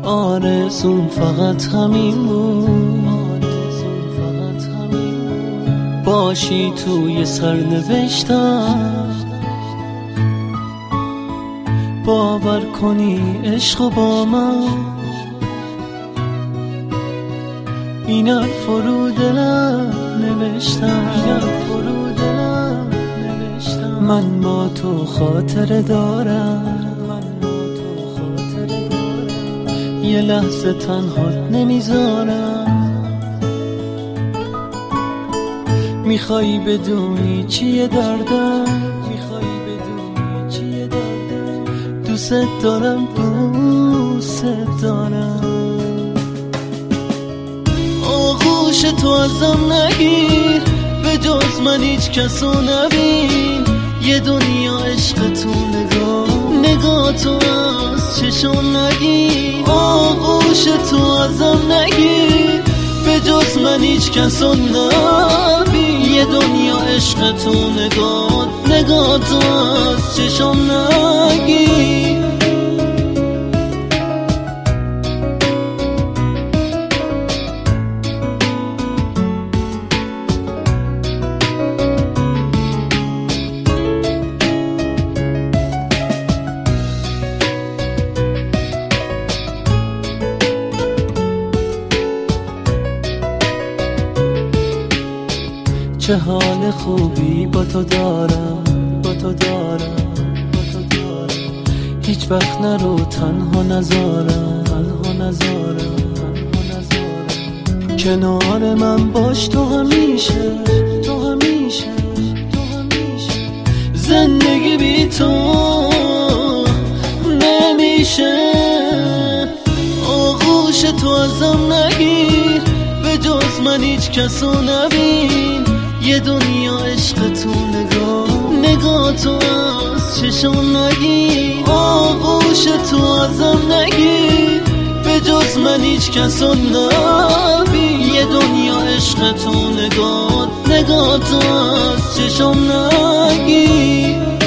آرزوم فقط همین بود، باشی توی سرنوشتم، باور کنی عشق با من این حرف رو دلم نوشتم، من با تو خاطره دارم، یه لحظه تنهات نمیذارم، میخوای بدونی چیه دردم، دوست دارم، دوست دارم. آغوش تو ازم نگیر، به جز من هیچ کسو نبین، یه دنیا عشق تو نگاه تو از چشم نگیر. آغوش تو ازم نگیر، به جز من هیچ کسو نبین، یه دنیا عشق تو نگاه تو از چشم نگیر. چه حال خوبی با تو دارم، هیچ وقت نرو تنها نذارم، کنار من باش تو همیشه، زندگی بی تو نمیشه. آغوش تو ازم نگیر، به جز من هیچ کسو نبین، یه دنیا عشق تو نگاه تو از چشم نگیر. آغوش تو ازم نگیر، به جز من هیچ کسو نبین، یه دنیا عشق تو نگاه تو از چشم نگیر.